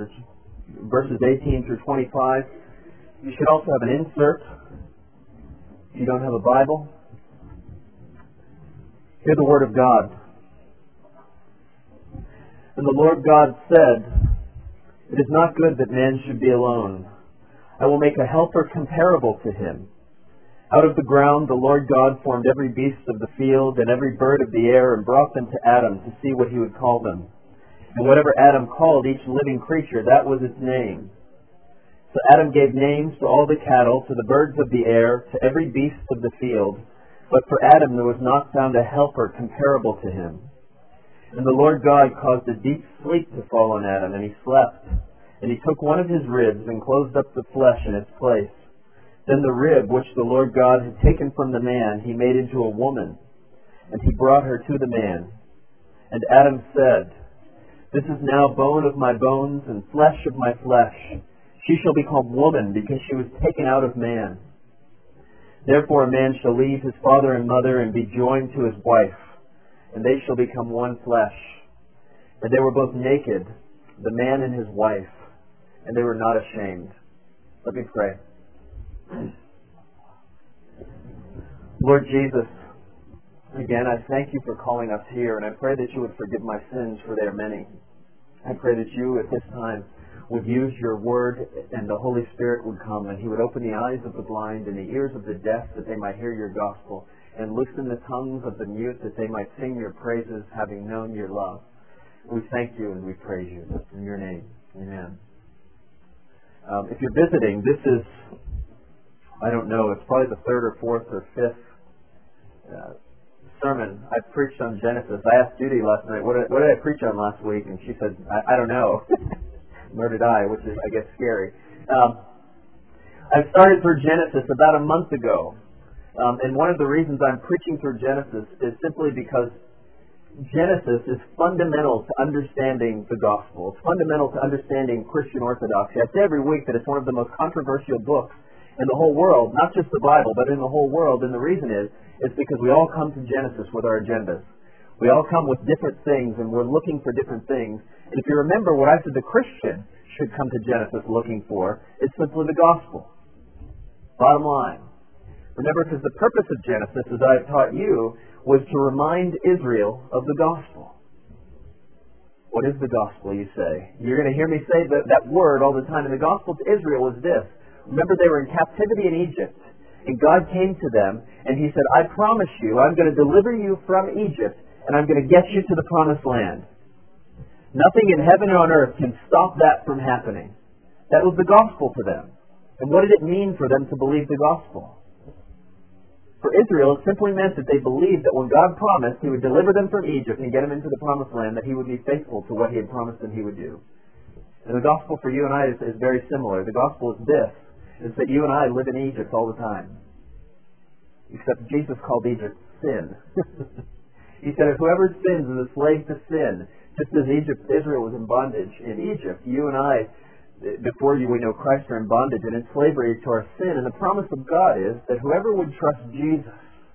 verses 18 through 25. You should also have an insert if you don't have a Bible. Hear the Word of God. And the Lord God said, "It is not good that man should be alone. I will make a helper comparable to him." Out of the ground the Lord God formed every beast of the field and every bird of the air and brought them to Adam to see what he would call them. And whatever Adam called each living creature, that was its name. So Adam gave names to all the cattle, to the birds of the air, to every beast of the field. But for Adam there was not found a helper comparable to him. And the Lord God caused a deep sleep to fall on Adam, and he slept. And he took one of his ribs and closed up the flesh in its place. Then the rib which the Lord God had taken from the man he made into a woman, and he brought her to the man. And Adam said, "This is now bone of my bones and flesh of my flesh. She shall be called woman, because she was taken out of man. Therefore a man shall leave his father and mother and be joined to his wife, and they shall become one flesh. And they were both naked, the man and his wife, and they were not ashamed." Let me pray. Lord Jesus, again, I thank you for calling us here, and I pray that you would forgive my sins, for they are many. I pray that you at this time would use your word, and the Holy Spirit would come, and he would open the eyes of the blind and the ears of the deaf, that they might hear your gospel, and loosen the tongues of the mute, that they might sing your praises, having known your love. We thank you and we praise you. In your name, amen. If you're visiting, this is, I don't know, it's probably the third or fourth or fifth sermon I've preached on Genesis. I asked Judy last night, what did I preach on last week? And she said, I don't know. Nor did I, which is, I guess, scary. I started through Genesis about a month ago. And one of the reasons I'm preaching through Genesis is simply because Genesis is fundamental to understanding the gospel. It's fundamental to understanding Christian orthodoxy. I say every week that it's one of the most controversial books in the whole world, not just the Bible, but in the whole world. And the reason is because we all come to Genesis with our agendas. We all come with different things, and we're looking for different things. And if you remember what I said the Christian should come to Genesis looking for, it's simply the gospel. Bottom line. Remember, because the purpose of Genesis, as I've taught you, was to remind Israel of the gospel. What is the gospel, you say? You're going to hear me say that word all the time. And the gospel to Israel is this. Remember, they were in captivity in Egypt. And God came to them, and he said, "I promise you, I'm going to deliver you from Egypt, and I'm going to get you to the promised land. Nothing in heaven or on earth can stop that from happening." That was the gospel to them. And what did it mean for them to believe the gospel? For Israel, it simply meant that they believed that when God promised he would deliver them from Egypt and get them into the promised land, that he would be faithful to what he had promised them he would do. And the gospel for you and I is very similar. The gospel is this. It's that you and I live in Egypt all the time. Except Jesus called Egypt sin. He said, if whoever sins is a slave to sin, just as Israel was in bondage in Egypt, you and I, before we know Christ, are in bondage and in slavery to our sin. And the promise of God is that whoever would trust Jesus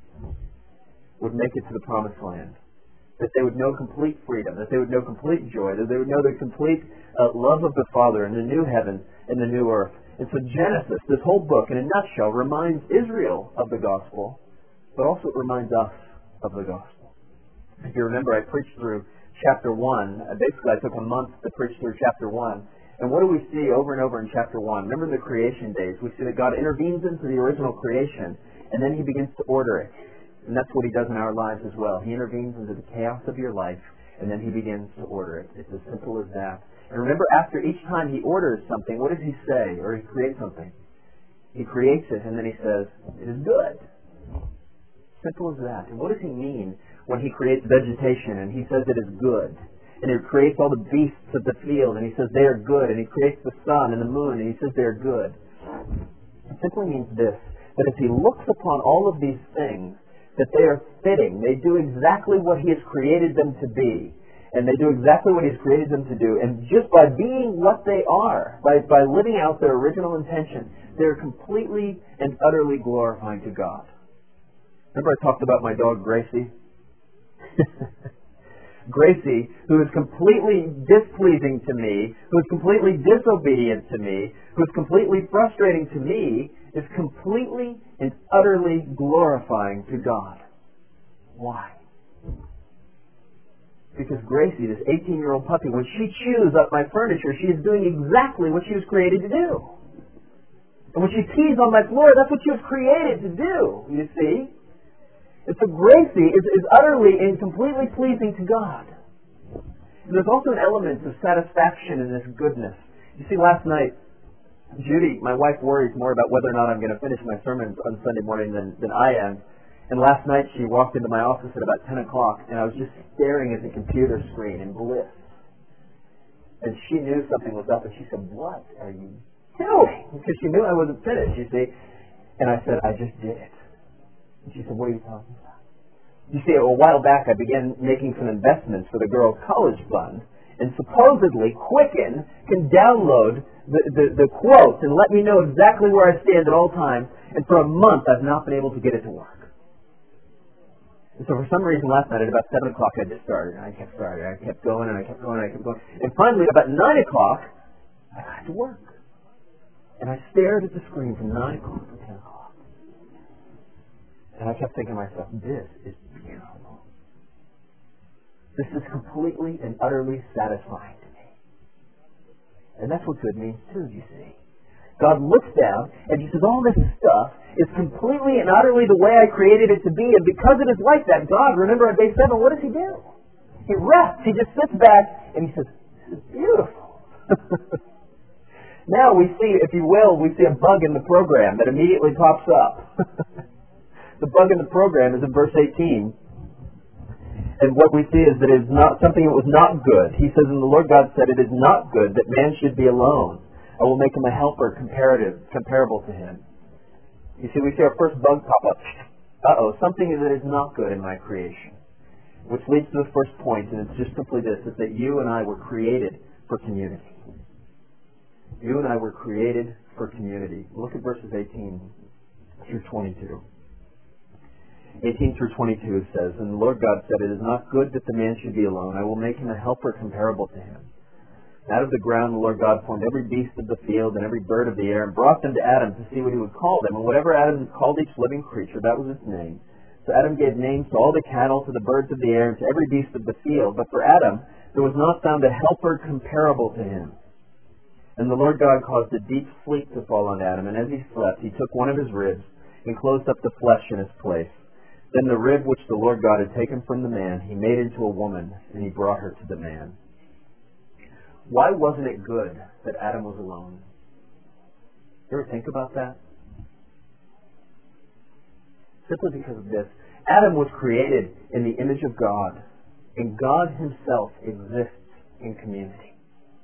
would make it to the promised land. That they would know complete freedom, that they would know complete joy, that they would know the complete love of the Father and the new heaven and the new earth. And so Genesis, this whole book, in a nutshell, reminds Israel of the gospel, but also it reminds us of the gospel. If you remember, I preached through chapter 1. Basically, I took a month to preach through chapter 1. And what do we see over and over in chapter 1? Remember the creation days. We see that God intervenes into the original creation, and then he begins to order it. And that's what he does in our lives as well. He intervenes into the chaos of your life, and then he begins to order it. It's as simple as that. And remember, after each time he orders something, what does he say? Or he creates something. He creates it, and then he says, it is good. Simple as that. And what does he mean when he creates vegetation and he says it is good? And he creates all the beasts of the field, and he says they are good. And he creates the sun and the moon, and he says they are good. It simply means this, that if he looks upon all of these things, that they are fitting. They do exactly what he has created them to be. And they do exactly what he's created them to do. And just by being what they are, by living out their original intention, they're completely and utterly glorifying to God. Remember I talked about my dog, Gracie? Gracie, who is completely displeasing to me, who is completely disobedient to me, who is completely frustrating to me, is completely and utterly glorifying to God. Why? Because Gracie, this 18-year-old puppy, when she chews up my furniture, she is doing exactly what she was created to do. And when she pees on my floor, that's what she was created to do, you see? And so Gracie is utterly and completely pleasing to God. And there's also an element of satisfaction in this goodness. You see, last night, Judy, my wife, worries more about whether or not I'm going to finish my sermons on Sunday morning than I am. And last night she walked into my office at about 10 o'clock, and I was just staring at the computer screen in bliss. And she knew something was up, and she said, "What are you doing?" Because she knew I wasn't finished, you see. And I said, "I just did it." And she said, "What are you talking about?" You see, a while back I began making some investments for the girls' college fund, and supposedly Quicken can download the quotes and let me know exactly where I stand at all times, and for a month I've not been able to get it to work. And so for some reason last night at about 7 o'clock I just started, and I kept starting, I kept going, and I kept going, and I kept going. And finally about 9 o'clock, I got to work. And I stared at the screen from 9 o'clock to 10 o'clock. And I kept thinking to myself, this is beautiful. This is completely and utterly satisfying to me. And that's what good means too, you see. God looks down and He says, all this stuff is completely and utterly the way I created it to be. And because it is like that, God, remember on day 7, what does He do? He rests. He just sits back and He says, this is beautiful. Now we see, if you will, we see a bug in the program that immediately pops up. The bug in the program is in verse 18. And what we see is that it is not something that was not good. He says, and the Lord God said, it is not good that man should be alone. I will make him a helper comparable to him. You see, we see our first bug pop up. Something that is not good in my creation. Which leads to the first point, and it's just simply this, is that you and I were created for community. You and I were created for community. Look at verses 18 through 22. 18 through 22 says, and the Lord God said, it is not good that the man should be alone. I will make him a helper comparable to him. Out of the ground the Lord God formed every beast of the field and every bird of the air and brought them to Adam to see what he would call them. And whatever Adam called each living creature, that was its name. So Adam gave names to all the cattle, to the birds of the air, and to every beast of the field. But for Adam there was not found a helper comparable to him. And the Lord God caused a deep sleep to fall on Adam, and as he slept he took one of his ribs and closed up the flesh in its place. Then the rib which the Lord God had taken from the man he made into a woman, and he brought her to the man. Why wasn't it good that Adam was alone? You ever think about that? Simply because of this. Adam was created in the image of God, and God Himself exists in community.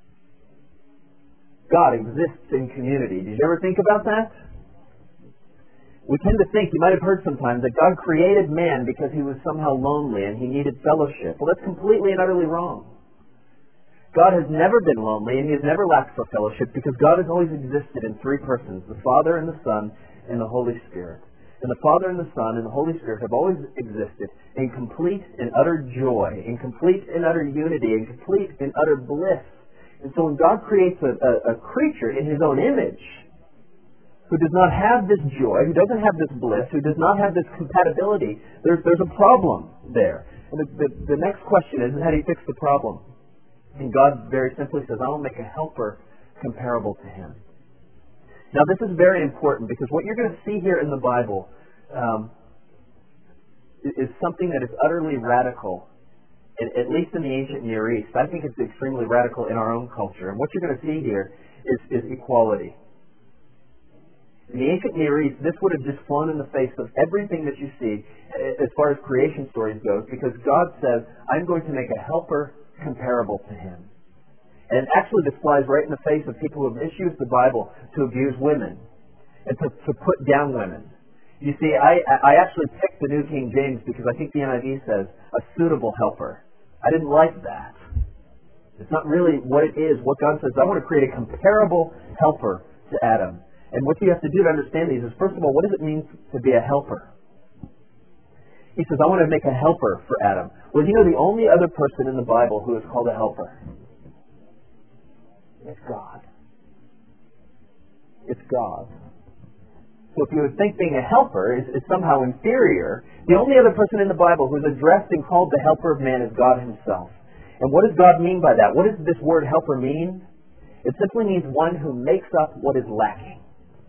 God exists in community. Did you ever think about that? We tend to think, you might have heard sometimes, that God created man because he was somehow lonely and he needed fellowship. Well, that's completely and utterly wrong. God has never been lonely, and He has never lacked for fellowship, because God has always existed in three persons, the Father and the Son and the Holy Spirit. And the Father and the Son and the Holy Spirit have always existed in complete and utter joy, in complete and utter unity, in complete and utter bliss. And so when God creates a creature in His own image, who does not have this joy, who doesn't have this bliss, who does not have this compatibility, there's a problem there. And the next question is, how do you fix the problem? And God very simply says, I will make a helper comparable to him. Now this is very important, because what you're going to see here in the Bible is something that is utterly radical, at least in the ancient Near East. I think it's extremely radical in our own culture. And what you're going to see here is equality. In the ancient Near East, this would have just flown in the face of everything that you see as far as creation stories goes, because God says, I'm going to make a helper comparable to him. And actually this flies right in the face of people who have misused the Bible to abuse women and to put down women. You see, I actually picked the New King James because I think the NIV says a suitable helper. I didn't like that. It's not really what it is. What God says, I want to create a comparable helper to Adam. And what you have to do to understand these is, first of all, what does it mean to be a helper? He says, I want to make a helper for Adam. Well, you know the only other person in the Bible who is called a helper? It's God. It's God. So if you would think being a helper is somehow inferior, the only other person in the Bible who is addressed and called the helper of man is God himself. And what does God mean by that? What does this word helper mean? It simply means one who makes up what is lacking.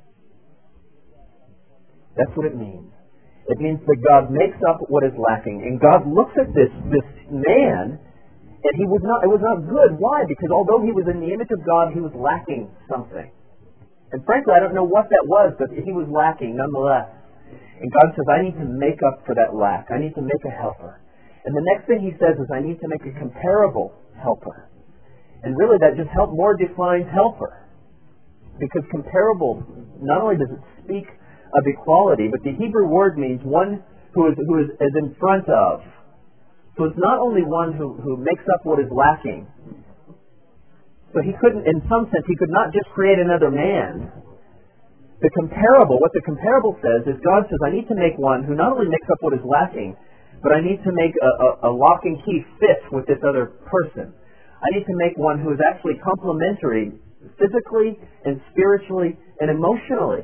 That's what it means. It means that God makes up what is lacking. And God looks at this man, and it was not good. Why? Because although he was in the image of God, he was lacking something. And frankly, I don't know what that was, but he was lacking nonetheless. And God says, I need to make up for that lack. I need to make a helper. And the next thing he says is, I need to make a comparable helper. And really that just more defines helper. Because comparable, not only does it speak of equality, but the Hebrew word means one who is in front of. So it's not only one who makes up what is lacking. So he couldn't, in some sense, he could not just create another man. What the comparable says is God says, I need to make one who not only makes up what is lacking, but I need to make a lock and key fit with this other person. I need to make one who is actually complementary physically and spiritually and emotionally.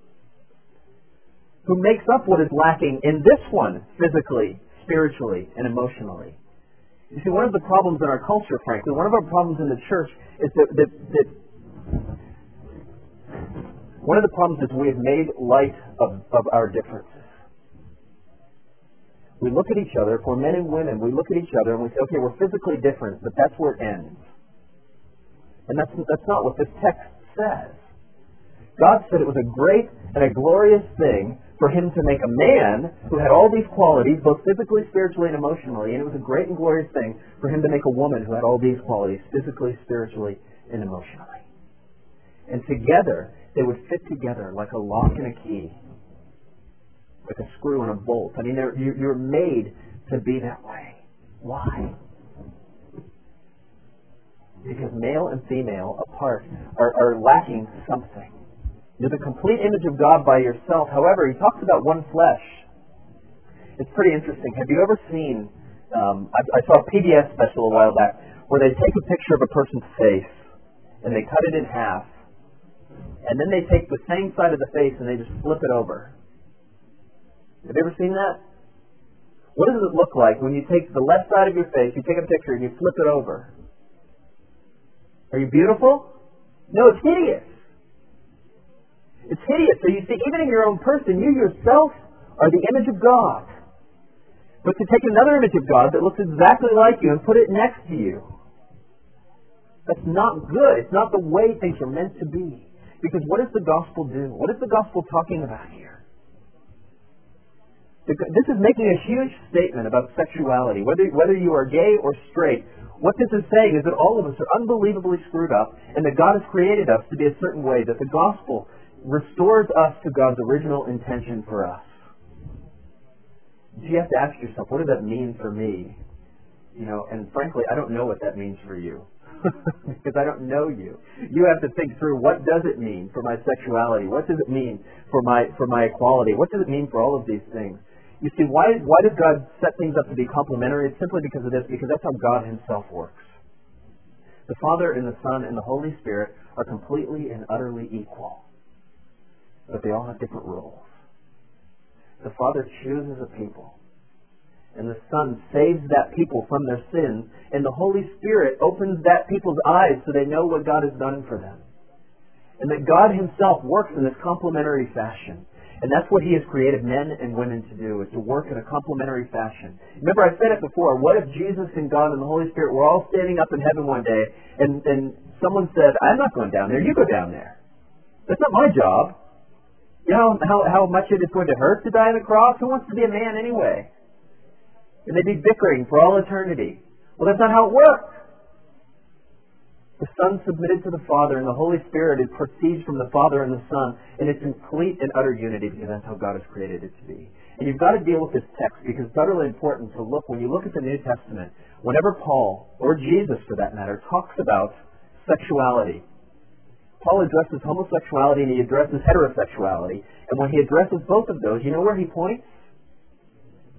Who makes up what is lacking in this one physically, spiritually, and emotionally. You see, one of the problems in our culture, frankly, one of our problems in the church is that one of the problems is we have made light of our differences. We look at each other, if we're men and women, we look at each other and we say, okay, we're physically different, but that's where it ends. And that's not what this text says. God said it was a great and a glorious thing for him to make a man who had all these qualities, both physically, spiritually, and emotionally, and it was a great and glorious thing for him to make a woman who had all these qualities, physically, spiritually, and emotionally. And together, they would fit together like a lock and a key, like a screw and a bolt. I mean, you're made to be that way. Why? Because male and female apart are lacking something. You're the complete image of God by yourself. However, he talks about one flesh. It's pretty interesting. Have you ever seen, I saw a PBS special a while back, where they take a picture of a person's face, and they cut it in half, and then they take the same side of the face and they just flip it over. Have you ever seen that? What does it look like when you take the left side of your face, you take a picture and you flip it over? Are you beautiful? No, it's hideous. It's hideous. So you see, even in your own person, you yourself are the image of God. But to take another image of God that looks exactly like you and put it next to you, that's not good. It's not the way things are meant to be. Because what does the gospel do? What is the gospel talking about here? This is making a huge statement about sexuality. Whether you are gay or straight, what this is saying is that all of us are unbelievably screwed up and that God has created us to be a certain way, that the gospel restores us to God's original intention for us. You have to ask yourself, what does that mean for me? And frankly, I don't know what that means for you. Because I don't know you. You have to think through, what does it mean for my sexuality? What does it mean for my equality? What does it mean for all of these things? You see, why does God set things up to be complementary? It's simply because of this, because that's how God himself works. The Father and the Son and the Holy Spirit are completely and utterly equal. But they all have different roles. The Father chooses a people. And the Son saves that people from their sins. And the Holy Spirit opens that people's eyes so they know what God has done for them. And that God himself works in this complementary fashion. And that's what he has created men and women to do, is to work in a complementary fashion. Remember, I said it before, what if Jesus and God and the Holy Spirit were all standing up in heaven one day and someone said, I'm not going down there, you go down there. That's not my job. You know how much it is going to hurt to die on the cross? Who wants to be a man anyway? And they'd be bickering for all eternity. Well, that's not how it works. The Son submitted to the Father, and the Holy Spirit proceeds from the Father and the Son, and it's complete and utter unity because that's how God has created it to be. And you've got to deal with this text because it's utterly important to look, when you look at the New Testament, whenever Paul, or Jesus for that matter, talks about sexuality, Paul addresses homosexuality and he addresses heterosexuality. And when he addresses both of those, you know where he points?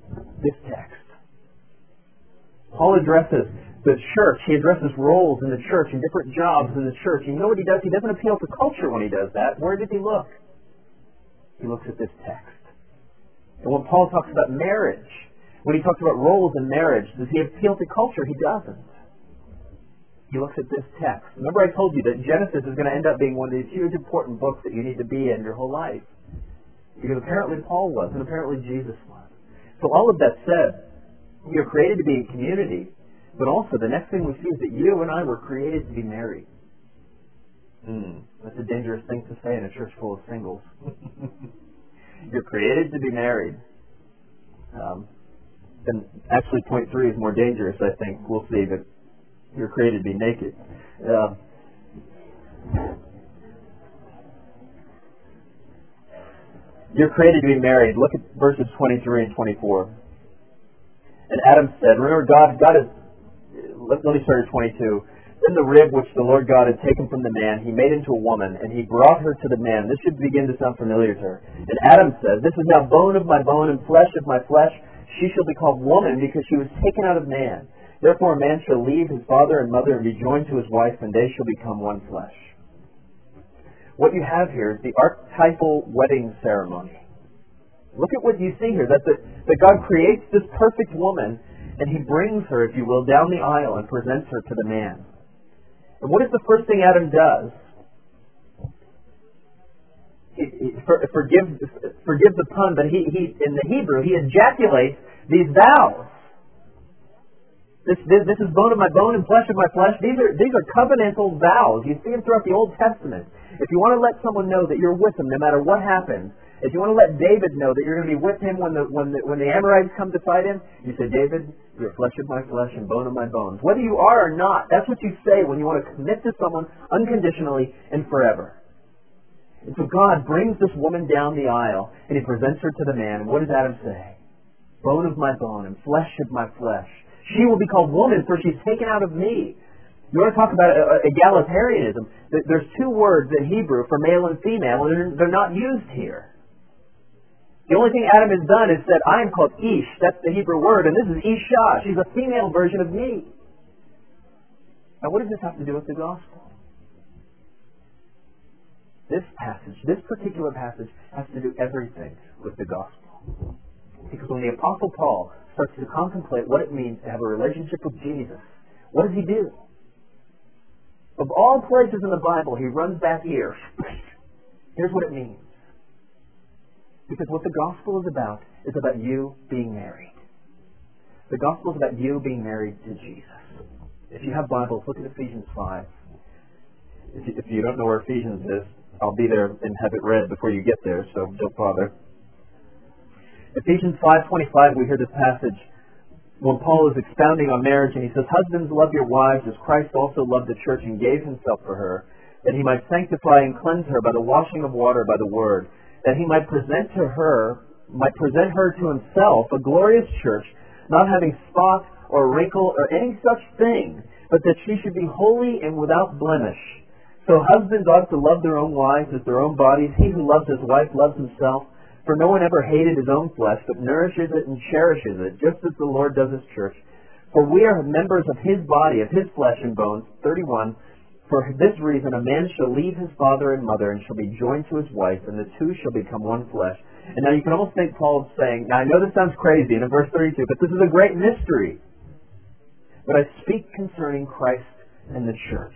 This text. Paul addresses the church. He addresses roles in the church and different jobs in the church. And you know what he does? He doesn't appeal to culture when he does that. Where did he look? He looks at this text. And when Paul talks about marriage, when he talks about roles in marriage, does he appeal to culture? He doesn't. He looks at this text. Remember I told you that Genesis is going to end up being one of these huge important books that you need to be in your whole life. Because apparently Paul was, and apparently Jesus was. So all of that said, we are created to be in community, but also the next thing we see is that you and I were created to be married. That's a dangerous thing to say in a church full of singles. You're created to be married. And actually point 3 is more dangerous, I think. We'll see, but you're created to be naked. You're created to be married. Look at verses 23 and 24. And Adam said, remember God is, let me start at 22. Then the rib which the Lord God had taken from the man, he made into a woman, and he brought her to the man. This should begin to sound familiar to her. And Adam said, this is now bone of my bone and flesh of my flesh. She shall be called woman because she was taken out of man. Therefore a man shall leave his father and mother and be joined to his wife, and they shall become one flesh. What you have here is the archetypal wedding ceremony. Look at what you see here, that God creates this perfect woman, and he brings her, if you will, down the aisle and presents her to the man. And what is the first thing Adam does? Forgive the pun, but he in the Hebrew, he ejaculates these vows. This is bone of my bone and flesh of my flesh. These are covenantal vows. You see them throughout the Old Testament. If you want to let someone know that you're with them no matter what happens, if you want to let David know that you're going to be with him when the Amorites come to fight him, you say, David, you're flesh of my flesh and bone of my bones. Whether you are or not, that's what you say when you want to commit to someone unconditionally and forever. And so God brings this woman down the aisle and he presents her to the man. And what does Adam say? Bone of my bone and flesh of my flesh. She will be called woman, for she's taken out of me. You want to talk about egalitarianism? There's 2 words in Hebrew for male and female, and they're not used here. The only thing Adam has done is said, I am called Ish. That's the Hebrew word, and this is Isha. She's a female version of me. Now, what does this have to do with the gospel? This particular passage, has to do everything with the gospel. Because when the Apostle Paul starts to contemplate what it means to have a relationship with Jesus, what does he do? Of all places in the Bible, he runs back here. Here's what it means. Because what the gospel is about you being married. The gospel is about you being married to Jesus. If you have Bibles, look at Ephesians 5. If you don't know where Ephesians is, I'll be there and have it read before you get there, so don't bother. Ephesians 5:25, we hear this passage when Paul is expounding on marriage, and he says, husbands, love your wives as Christ also loved the church and gave himself for her, that he might sanctify and cleanse her by the washing of water by the word, that he might present her to himself a glorious church, not having spot or wrinkle or any such thing, but that she should be holy and without blemish. So husbands ought to love their own wives as their own bodies. He who loves his wife loves himself. For no one ever hated his own flesh, but nourishes it and cherishes it, just as the Lord does his church. For we are members of his body, of his flesh and bones. 31. For this reason a man shall leave his father and mother and shall be joined to his wife, and the two shall become one flesh. And now you can almost think Paul saying, now I know this sounds crazy in verse 32, but this is a great mystery. But I speak concerning Christ and the church.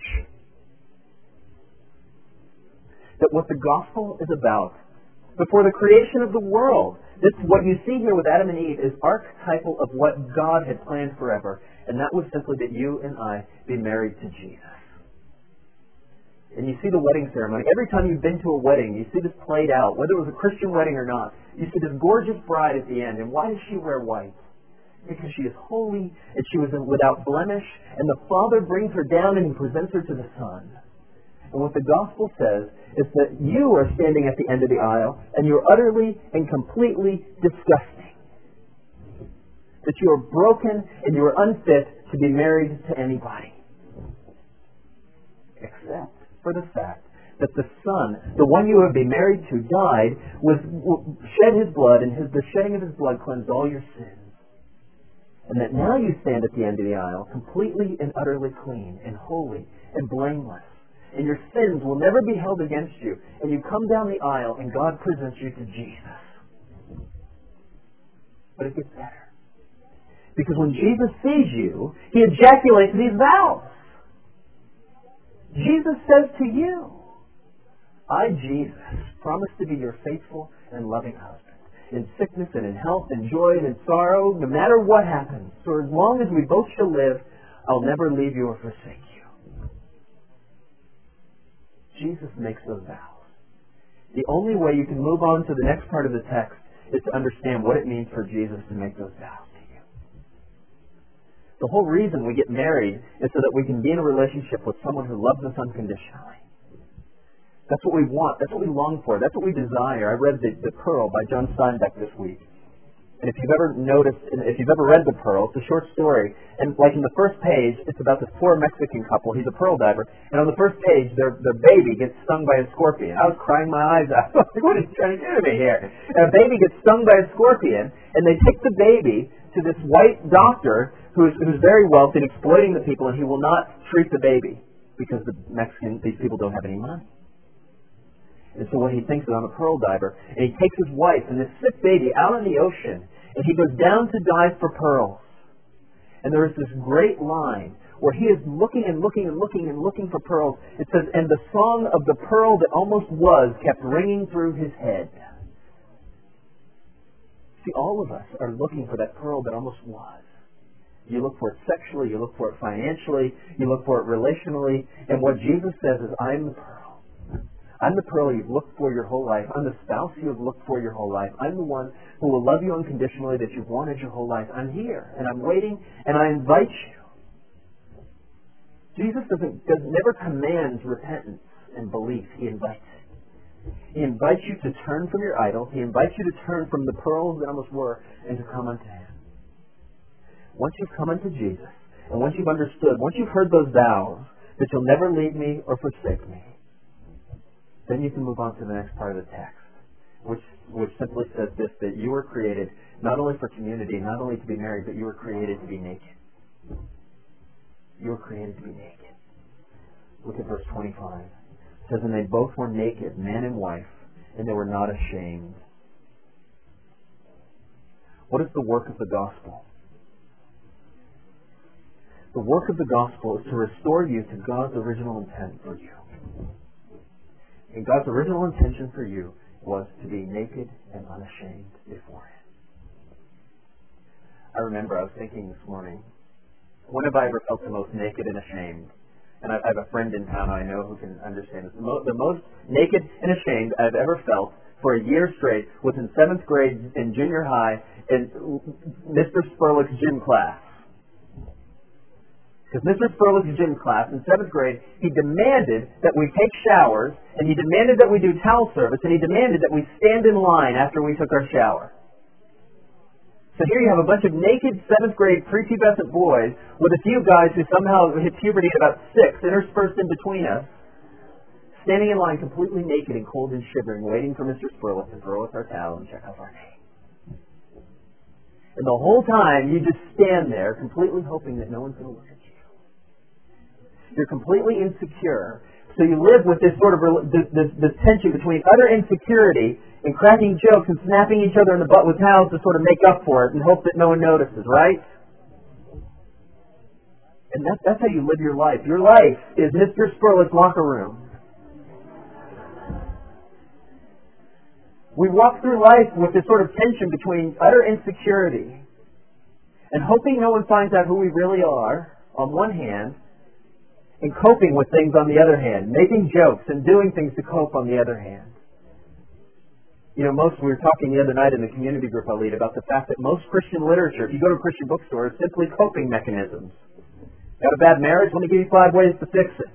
That what the gospel is about, before the creation of the world, this, what you see here with Adam and Eve is archetypal of what God had planned forever. And that was simply that you and I be married to Jesus. And you see the wedding ceremony. Every time you've been to a wedding, you see this played out, whether it was a Christian wedding or not. You see this gorgeous bride at the end. And why does she wear white? Because she is holy and she was without blemish. And the Father brings her down and he presents her to the Son. And what the gospel says is that you are standing at the end of the aisle and you're utterly and completely disgusting. That you are broken and you are unfit to be married to anybody. Except for the fact that the Son, the one you have been married to, died, shed his blood, and the shedding of his blood cleansed all your sins. And that now you stand at the end of the aisle completely and utterly clean and holy and blameless. And your sins will never be held against you. And you come down the aisle and God presents you to Jesus. But it gets better. Because when Jesus sees you, He ejaculates these vows. Jesus says to you, I, Jesus, promise to be your faithful and loving husband. In sickness and in health, in joy and in sorrow, no matter what happens. For as long as we both shall live, I'll never leave you or forsake you. Jesus makes those vows. The only way you can move on to the next part of the text is to understand what it means for Jesus to make those vows to you. The whole reason we get married is so that we can be in a relationship with someone who loves us unconditionally. That's what we want. That's what we long for. That's what we desire. I read The Pearl by John Steinbeck this week. And if you've ever noticed, if you've ever read The Pearl, it's a short story. And like in the first page, it's about this poor Mexican couple. He's a pearl diver. And on the first page, their baby gets stung by a scorpion. I was crying my eyes out. What is he trying to do to me here? And a baby gets stung by a scorpion, and they take the baby to this white doctor who's very wealthy and exploiting the people, and he will not treat the baby because these people don't have any money. And so what he thinks is, I'm a pearl diver. And he takes his wife and this sick baby out in the ocean, and he goes down to dive for pearls. And there is this great line where he is looking and looking and looking and looking for pearls. It says, and the song of the pearl that almost was kept ringing through his head. See, all of us are looking for that pearl that almost was. You look for it sexually, you look for it financially, you look for it relationally. And what Jesus says is, I'm the pearl. I'm the pearl you've looked for your whole life. I'm the spouse you've looked for your whole life. I'm the one who will love you unconditionally that you've wanted your whole life. I'm here, and I'm waiting, and I invite you. Jesus never commands repentance and belief. He invites it. He invites you to turn from your idols. He invites you to turn from the pearls that almost were and to come unto Him. Once you've come unto Jesus, and once you've understood, once you've heard those vows that you'll never leave me or forsake me, then you can move on to the next part of the text, which simply says this, that you were created not only for community, not only to be married, but you were created to be naked. You were created to be naked. Look at verse 25. It says, and they both were naked, man and wife, and they were not ashamed. What is the work of the gospel? The work of the gospel is to restore you to God's original intent for you. And God's original intention for you was to be naked and unashamed before Him. I remember I was thinking this morning, when have I ever felt the most naked and ashamed? And I have a friend in town I know who can understand this. The most naked and ashamed I've ever felt for a year straight was in 7th grade in junior high in Mr. Spurlick's gym class. Because Mr. Spurlick's gym class in 7th grade, he demanded that we take showers, and he demanded that we do towel service, and he demanded that we stand in line after we took our shower. So here you have a bunch of naked 7th grade prepubescent boys with a few guys who somehow hit puberty at about 6, interspersed in between us, standing in line completely naked and cold and shivering, waiting for Mr. Spurlick to throw us our towel and check off our name. And the whole time, you just stand there completely hoping that no one's going to look at you. You're completely insecure. So you live with this sort of this tension between utter insecurity and cracking jokes and snapping each other in the butt with towels to sort of make up for it and hope that no one notices, right? And that's how you live your life. Your life is Mr. Spurlick's locker room. We walk through life with this sort of tension between utter insecurity and hoping no one finds out who we really are, on one hand, and coping with things on the other hand, making jokes and doing things to cope on the other hand. You know, we were talking the other night in the community group I lead about the fact that most Christian literature, if you go to a Christian bookstore, is simply coping mechanisms. Got a bad marriage? Let me give you 5 ways to fix it.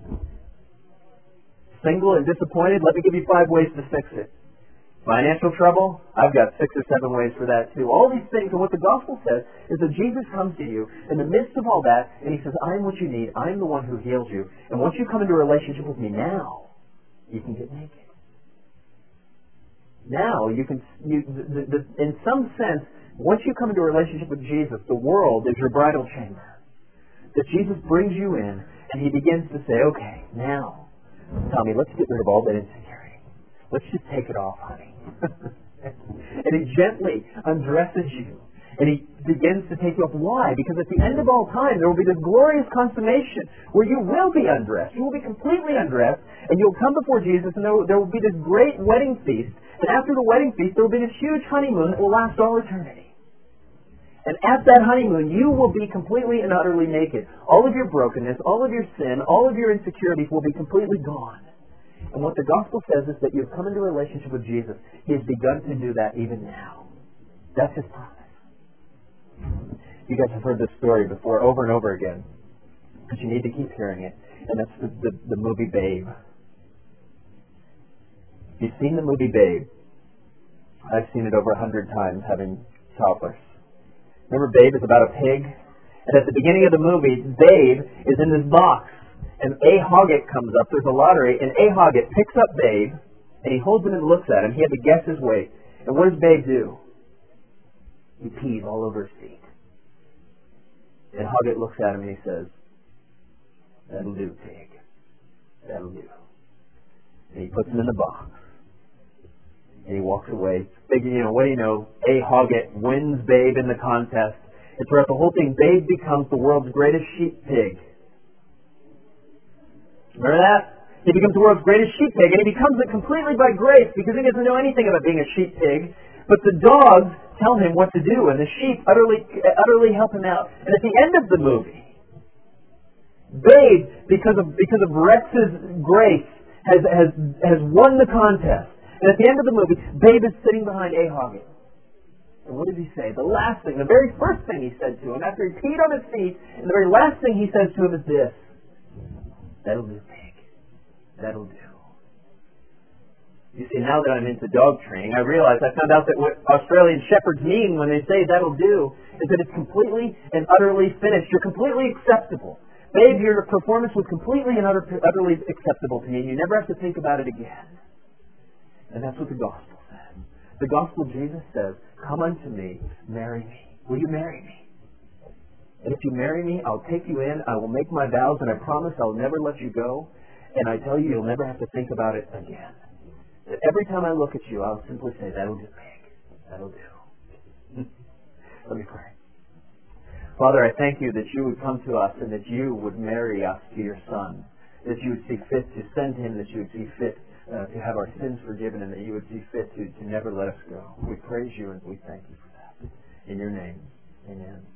Single and disappointed? Let me give you 5 ways to fix it. Financial trouble? I've got 6 or 7 ways for that too. All these things, and what the gospel says is that Jesus comes to you in the midst of all that, and He says, I'm what you need. I'm the one who heals you. And once you come into a relationship with me now, you can get naked. Now, in some sense, Once you come into a relationship with Jesus, the world is your bridal chamber. That Jesus brings you in, and He begins to say, okay, now, Tommy, let's get rid of all that insecurity. Let's just take it off, honey. And He gently undresses you. And He begins to take you up. Why? Because at the end of all time, there will be this glorious consummation where you will be undressed. You will be completely undressed, and you'll come before Jesus, and there will be this great wedding feast. And after the wedding feast, there will be this huge honeymoon that will last all eternity. And at that honeymoon, you will be completely and utterly naked. All of your brokenness, all of your sin, all of your insecurities will be completely gone. And what the gospel says is that you've come into a relationship with Jesus. He has begun to do that even now. That's His promise. You guys have heard this story before over and over again, but you need to keep hearing it. And that's the movie Babe. If you've seen the movie Babe, I've seen it over 100 times having toddlers. Remember, Babe is about a pig? And at the beginning of the movie, Babe is in this box. And A. Hoggett comes up. There's a lottery. And A. Hoggett picks up Babe. And he holds him and looks at him. He had to guess his weight. And what does Babe do? He pees all over his feet. And Hoggett looks at him and he says, "That'll do, pig. That'll do." And he puts him in the box. And he walks away. Thinking, what do you know? A. Hoggett wins Babe in the contest. And throughout the whole thing, Babe becomes the world's greatest sheep pig. Remember that? He becomes the world's greatest sheep pig. And he becomes it completely by grace because he doesn't know anything about being a sheep pig. But the dogs tell him what to do, and the sheep utterly help him out. And at the end of the movie, Babe, because of Rex's grace, has won the contest. And at the end of the movie, Babe is sitting behind A. Hoggett. And what does he say? The last thing, the very first thing he said to him, after he peed on his feet, and the very last thing he says to him is this: "That'll do, pig. That'll do." You see, now that I'm into dog training, I found out that what Australian Shepherds mean when they say "that'll do" is that it's completely and utterly finished. You're completely acceptable. Babe, your performance was completely and utterly acceptable to me, and you never have to think about it again. And that's what the gospel says. The gospel, Jesus says, "Come unto me, marry me." Will you marry me? And if you marry me, I'll take you in, I will make my vows, and I promise I'll never let you go. And I tell you, you'll never have to think about it again. That every time I look at you, I'll simply say, "That'll do, pig. That'll do." Let me pray. Father, I thank you that you would come to us and that you would marry us to your Son. That you would see fit to send him, that you would see fit to have our sins forgiven, and that you would see fit to never let us go. We praise you and we thank you for that. In your name, amen.